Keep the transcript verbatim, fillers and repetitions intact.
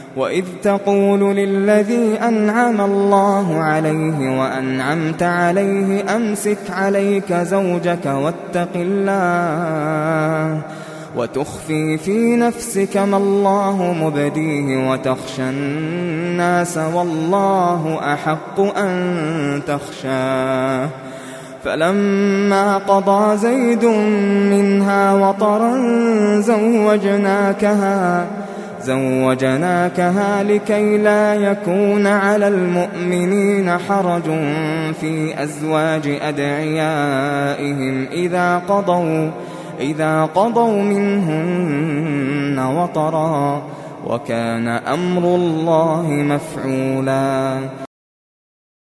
وإذ تقول للذي أنعم الله عليه وأنعمت عليه أمسك عليك زوجك واتق الله وتخفي في نفسك ما الله مبديه وتخشى الناس والله أحق أن تخشاه فلما قضى زيد منها وطرا زوجناكها زوجناكها لكي لا يكون على المؤمنين حرج في أزواج أدعيائهم إذا قضوا إذا قضوا منهن وطرا وكان أمر الله مفعولا.